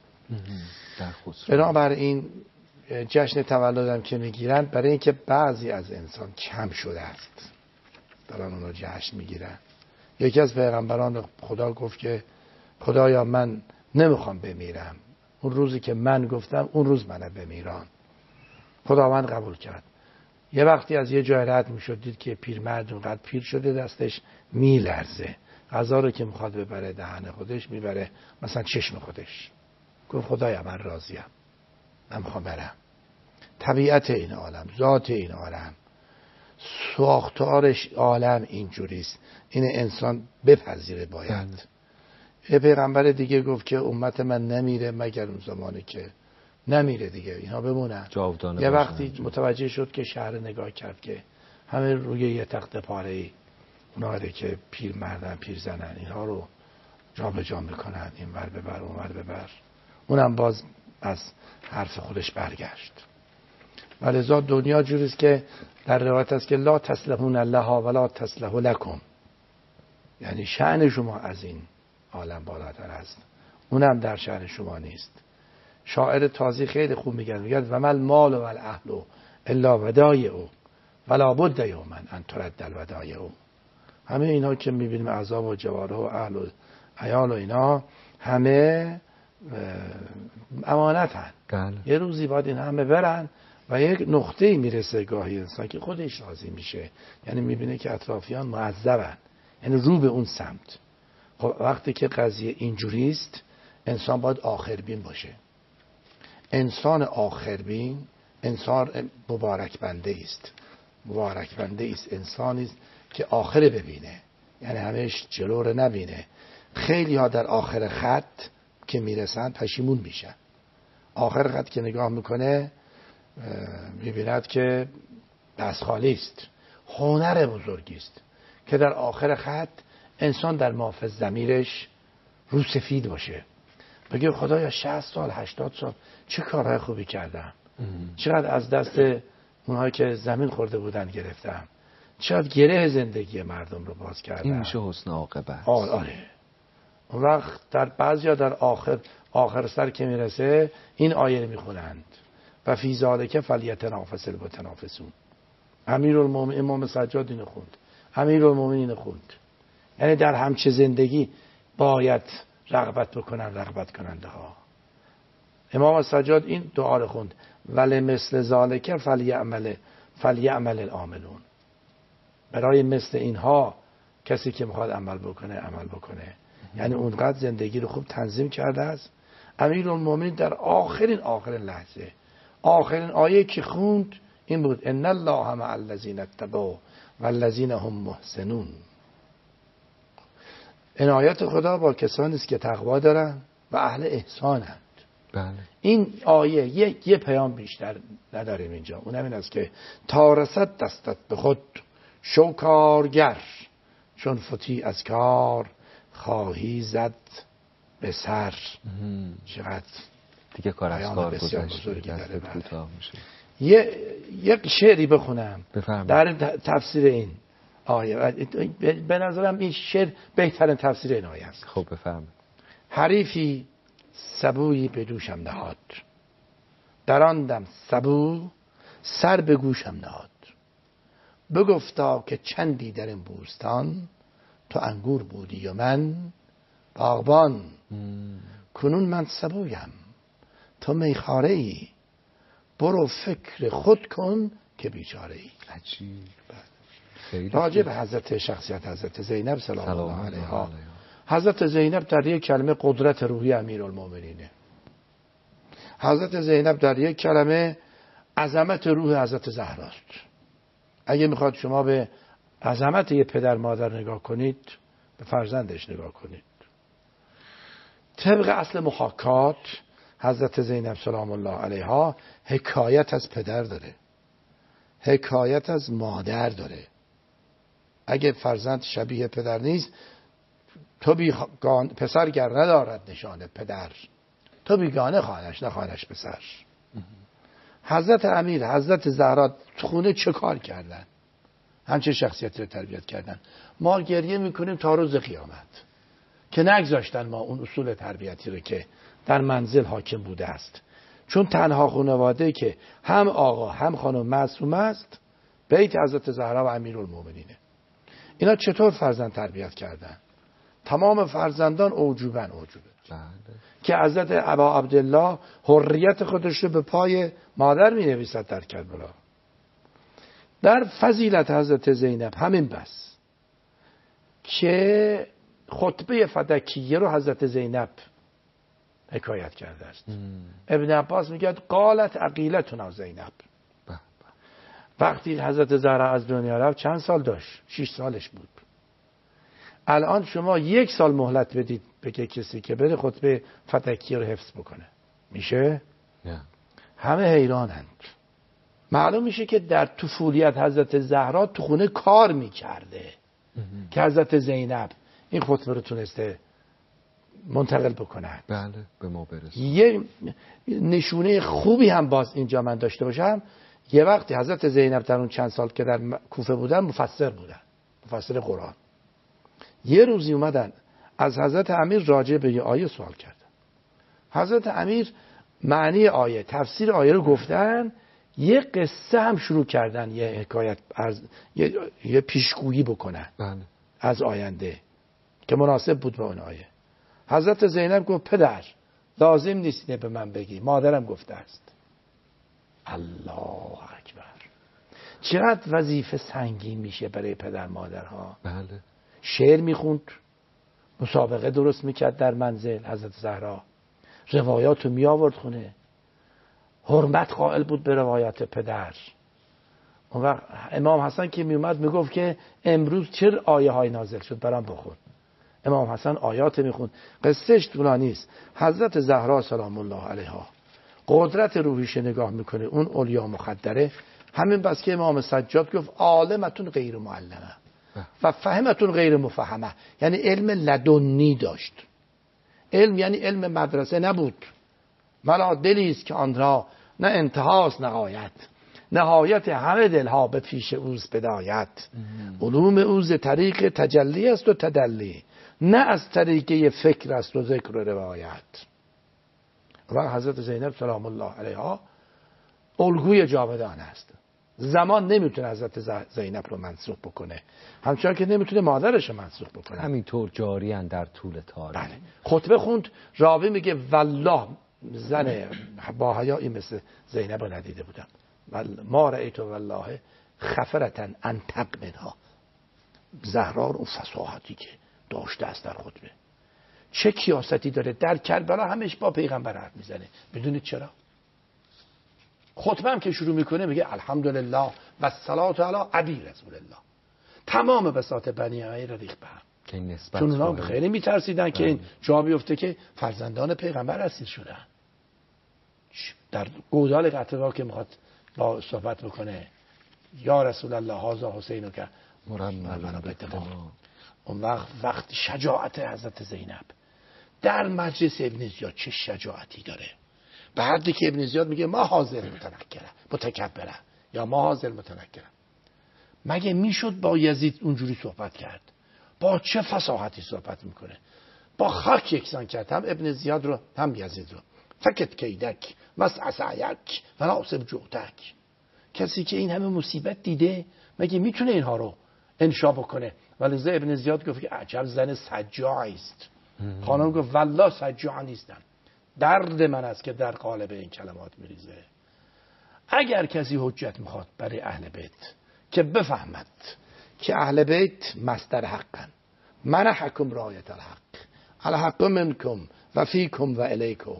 بنابراین جشن تولدم که میگیرن برای اینکه بعضی از انسان کم شده است دارن اونو جشن میگیرن. یکی از پیغمبران خدا گفت که خدایا من نمیخوام بمیرم، اون روزی که من گفتم اون روز منو بمیران. خداوند قبول کرد. یه وقتی از یه جای رد میشد دید که پیرمرد اونقدر پیر شده دستش میلرزه، غذا رو که میخواد ببره دهن خودش میبره مثلا چشم خودش. گفت خدایا من راضیم، من میخوام برم. طبیعت این عالم، ذات این عالم، ساختارش عالم اینجوریست. این انسان بپذیره باید. یه پیغمبر دیگه گفت که امت من نمیره مگر اون زمانی که نمیره دیگه اینا بمونن. یه وقتی متوجه شد که شهر نگاه کرد که همه روی یه تخت پاره‌ای اوناره که پیر مردن پیر زنن اینها رو جا به جا میکنن، این ور ببر اون ور ببر، اونم باز از حرف خودش برگشت. ولذا دنیا جوریست که در روایت است که لا تسلحون لها ولا تسلح لکم، یعنی شأن شما از این عالم بالاتر است، اونم در شأن شما نیست. شاعر تازی خیلی خوب میگن، میگن و مل مال و الاهل الا ودایع ولا بد یوما ان ترد الودایع. همه اینا که میبینیم اعضا و جوارح و اهل و عیال و اینا همه امانتن. یه روزی باید این همه برن و یک نقطه‌ای میرسه گاهی انسان که خودش راضی میشه، یعنی میبینه که اطرافیان معذبن، یعنی رو به اون سمت. خب وقتی که قضیه اینجوریست انسان باید آخربین باشه. انسان آخربین انسان مبارک بنده است. مبارک بنده است انسانی است که آخر ببینه، یعنی همش جلو رو نبینه. خیلی ها در آخر خط که میرسن پشیمون میشن. آخر خط که نگاه میکنه میبیند که دست خالی است. هنر بزرگی است که در آخر خط انسان در محافظ ضمیرش رو سفید باشه، بگه خدایا شصت سال هشتاد سال چه کارهای خوبی کردم، چقدر از دست اونهایی که زمین خورده بودن گرفتم، چقدر گره زندگی مردم رو باز کردم. این میشه حسن عاقبت. آره آره. اون وقت در بعضیا در آخر آخر سر که میرسه این آیه رو میخونند و فی ذالک فلیتنافس المتنافسون. امیرالمومنین امام سجاد اینو خوند، امیرالمومنین اینو خوند. یعنی در همچه زندگی باید رغبت بکنن رغبت کننده ها. امام سجاد این دعا رو خوند ولی مثل ذالک فلیعمل فلیعمل العاملون. برای مثل اینها کسی که میخواد عمل بکنه عمل بکنه. یعنی اونقدر زندگی رو خوب تنظیم کرده است. امیرالمومنین در آخرین آخرین لحظه آخرین آیه که خوند این بود ان الله مع الذین اتقوا والذین هم محسنون. عنایت خدا با کسانی است که تقوا دارن و اهل احسانند. بله. این آیه یه, یه پیام بیشتر نداریم اینجا، اونم این است که تا رسد دستت به خود شو کارگر، چون فتی از کار خواهی زد به سر. چقدر دیگه کار از کار گذشته کوتاه میشه. یه یک شعری بخونم بفرمایید. در تفسیر این آیه. به نظرم این شعر بهترین تفسیر این آیه است. خب بفرمایید. حریفی سبویی به دوشم نهاد، در آن دم سبو سر به گوشم نهاد. بگفتا که چندی در این بوستان، تو انگور بودی و من باغبان. کنون من سبویم تو میخاره ای، برو فکر خود کن که بیچاره ای. عجیب. راجع به حضرت شخصیت حضرت زینب سلام الله علیها، حضرت زینب در یک کلمه قدرت روحی امیرالمومنینه. حضرت زینب در یک کلمه عظمت روح حضرت زهراست. اگه میخواد شما به عظمت یه پدر مادر نگاه کنید، به فرزندش نگاه کنید. طبق اصل محاکات حضرت زینب سلام الله علیها حکایت از پدر داره، حکایت از مادر داره. اگه فرزند شبیه پدر نیست، تو بیگان پسر گر ندارد نشانه پدر، تو بیگانه خانش نه خانش پسر. حضرت امیر حضرت زهرا خونه چه کار کردن؟ همچه شخصیت رو تربیت کردن. ما گریه میکنیم تا روز قیامت که نگذاشتن ما اون اصول تربیتی رو که در منزل حاکم بوده است. چون تنها خانواده که هم آقا هم خانم معصوم است بیت حضرت زهرا و امیرالمومنینه. اینا چطور فرزند تربیت کردن؟ تمام فرزندان اوجوبن اوجوبه. که حضرت ابا عبدالله حریت خودش رو به پای مادر می نویسد در کربلا. در فضیلت حضرت زینب همین بس که خطبه فدکیه رو حضرت زینب حکایت کرده است. ابن عباس میگه قالت عقیلتنا زینب. وقتی حضرت زهرا از دنیا رفت چند سال داشت؟ شش سالش بود. الان شما یک سال مهلت بدید به کسی که بره خطبه فدکیه رو حفظ بکنه، میشه؟ نه. همه حیرانند. معلوم میشه که در طفولیت حضرت زهرا تو خونه کار میکرده که حضرت زینب این خطبه رو تونسته منتقل بکنه. بله به ما برسه. یه نشونه خوبی هم باز اینجا من داشته باشم، یه وقتی حضرت زینب در اون چند سال که در کوفه بودن مفسر بودن، مفسر قرآن. یه روزی اومدن از حضرت امیر راجع به یه آیه سوال کردن. حضرت امیر معنی آیه، تفسیر آیه رو گفتن، یه قصه هم شروع کردن، یه حکایت از یه, یه پیشگویی بکنن بله. از آینده که مناسب بود به اون آیه. حضرت زینب گفت پدر لازم نیست به من بگی، مادرم گفته است. الله اکبر. چقدر وظیفه سنگین میشه برای پدر مادرها. بله. شعر میخوند، مسابقه درست میکرد در منزل حضرت زهرا، روایاتو میآورد خونه، حرمت قائل بود به روایات پدر. اون وقت امام حسن که میومد میگفت که امروز چه آیه های نازل شد برام بخون. امام حسن آیات میخوند. قصهش طولانی است. حضرت زهرا سلام الله علیها قدرت روحیش نگاه میکنه، اون اولیا مخدره. همین بس که امام سجاد گفت عالمتون غیر معلمه و فهمتون غیر مفهمه، یعنی علم لدنی داشت. علم یعنی علم مدرسه نبود. مرا دلی است که آن را نه انتهاست نهایت، نهایت همه دلها به پیش اوز بدایت. علوم اوز طریق تجلی است و تدلی، نه از طریقه فکر است و ذکر و روایت. و حضرت زینب سلام الله علیها الگوی جاودان است. زمان نمیتونه حضرت زینب رو منسوخ بکنه، همچنان که نمیتونه مادرش رو منسوخ بکنه. همینطور جاری اند در طول تاریخ. بله. خطبه خوند، راوی میگه والله زن با حیایی مثل زینب رو ندیده بودم. ما رأیت والله خفرتا ان تقمنها. زهرا اون فصاحتی که داشته است در خطبه، چه کیاستی داره. در کربلا همش با پیغمبر حرف میزنه. بدونید چرا؟ خطبه هم که شروع میکنه میگه الحمدلله و الصلاه علی ابی رسول الله. تمام بساط بنی امیر رو ریخت به هم، چون اونا خیلی میترسیدن که این جا بیفته که فرزندان پیغمبر اسیر شدن. در گودال قطعه که میخواد با صحبت بکنه یا رسول الله هذا حسین که مرمل به دماغ، اون وقت وقت شجاعت حضرت زینب در مجلس ابن زیاد چه شجاعتی داره، به حدی که ابن زیاد میگه ما حاضر متنکره متکبره یا ما حاضر متنکره. مگه میشد با یزید اونجوری صحبت کرد؟ با چه فصاحتی صحبت میکنه؟ با خاک یکسان کرد، هم ابن زیاد رو هم یزید رو. فکت کیدک مسعسعیک و ناصب جوتک. کسی که این همه مصیبت دیده مگه میتونه اینها رو انشا بکنه؟ ولی ابن زیاد گفت که عجب زن سجاعی است. خانم گفت والله سجاع نیستم، درد من است که در قالب این کلمات میریزه. اگر کسی حجت میخواد برای اهل بیت که بفهمد که اهل بیت مصدر حقن، من حکم رایت الحق، الحق منکم و فیکم و الیکم.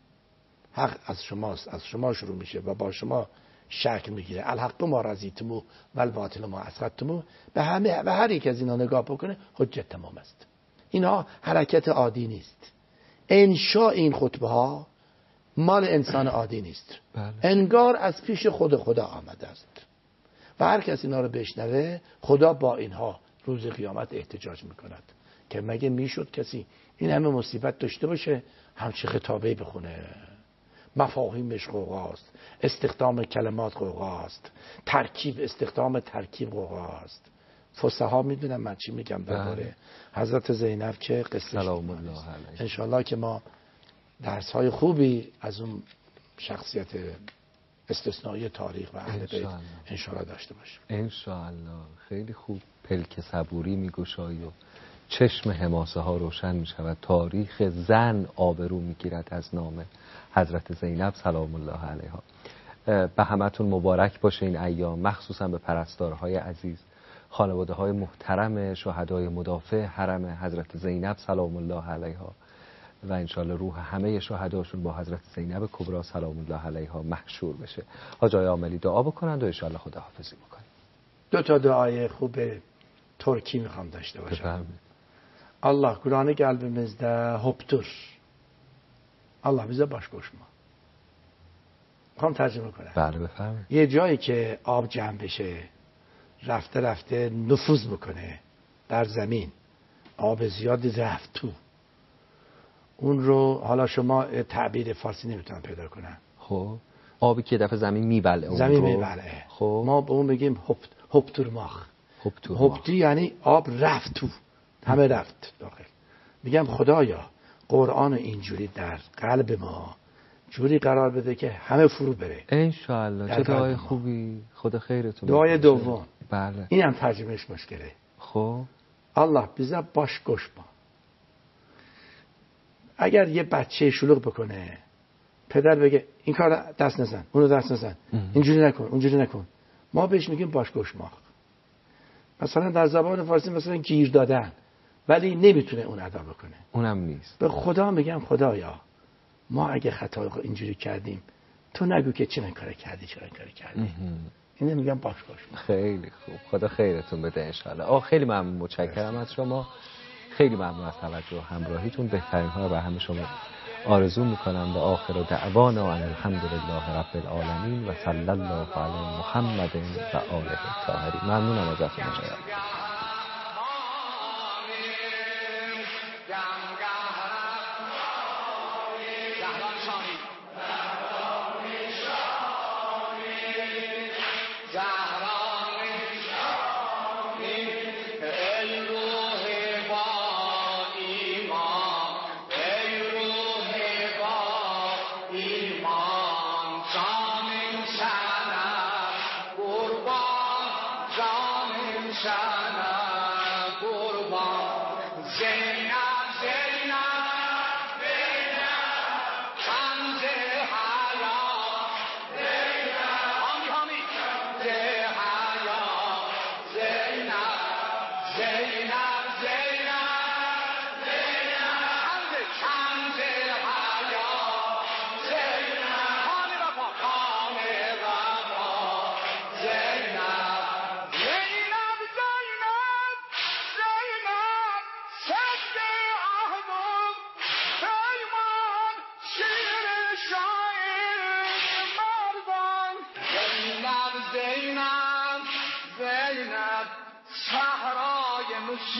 حق از شماست، از شما شروع میشه و با شما شکل میگیره. الحق ما رضیتمو و الباطل ما اسقطتمو. به همه و هر یک از اینا نگاه بکنه حجت تمام است. اینها حرکت عادی نیست. انشاء این خطبه ها مال انسان عادی نیست. بله. انگار از پیش خود خدا آمده است و هر کسی اینا رو بشنوه خدا با اینها روز قیامت احتجاج میکند که مگه میشد کسی این همه مصیبت داشته باشه همچه خطابه بخونه. مفاهیمش قوقاست، استخدام کلمات قوقاست، ترکیب استخدام ترکیب قوقاست. فصحا میدونم من چی میگم درباره حضرت زینب که قصه سلام الله علیه. انشالله که ما درس های خوبی از اون شخصیت استثنایی تاریخ و اهل بیت انشالله داشته باشیم. انشالله. خیلی خوب پلک صبوری میگشایی و چشم حماسه ها روشن می شود. تاریخ زن آبرو می گیرد از نام حضرت زینب سلام الله علیها. به همتون مبارک باشه این ایام، مخصوصا به پرستارهای عزیز، خانواده های محترم شهدای مدافع حرم حضرت زینب سلام الله علیها و انشالله روح همه شهداشون با حضرت زینب کبرا سلام الله علیها محشور بشه. حاج آقای عاملی دعا بکنند و انشالله خداحافظی بکنیم. دو تا دعای خوب ترکی میخوام داشته باشم. بفرمایید. Allah Kur'an-ı kalbimizde hoptur. Allah bize baş koşma. میخوام ترجمه کنم. بله بفرمایید. یه جایی که آب جمع بشه رفته رفته نفوذ بکنه در زمین، آب زیاد رفت تو، اون رو حالا شما تعبیر فارسی نمیتونم پیدا کنم. خب آبی که دفعه زمین میبلعه، زمین میبلعه، خب ما به اون بگیم هپت هپتور ماخ. هپتور هپتی یعنی آب رفت تو، همه رفت داخل. میگم خدایا قرآن اینجوری در قلب ما جوری قرار بده که همه فرو بره انشاءالله. چه دعای خوبی، خدا خیرتون. دعای دوم بله این هم ترجمهش مشکله. خب الله bize baş koşma. اگر یه بچه شلوغ بکنه پدر بگه این کار دست نزن، اونو دست نزن، اینجوری نکن، اونجوری نکن، ما بهش میگیم باش کوشما. مثلا در زبان فارسی مثلا گیر دادن، ولی نمیتونه اون ادا بکنه، اونم نیست. به خدا میگم خدایا ما اگه خطا اینجوری کردیم تو نگو که چه کار کردی چرا کار کردی. اینو میگم باش کوشما. خیلی خوب، خدا خیرتون بده انشالله. آه خیلی ممنون، متشکرم از شما، خیلی ممنون از توجه و همراهیتون. بهترین ها رو به همه شما آرزو میکنم و آخر دعوانا ان الحمدلله رب العالمین و صلی الله علی محمد و آله الطاهرین. ممنونم ازتون. Iman, canın sana, شیر شاعر مردان زینب زینب زینب صحرای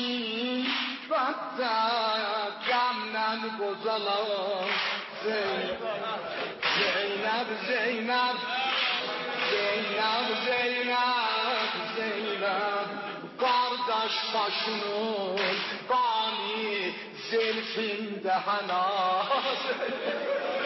مصیبت غم نگذار زینب زینب زینب زینب زینب زینب بارداش باشونون بانی زلفین دهنا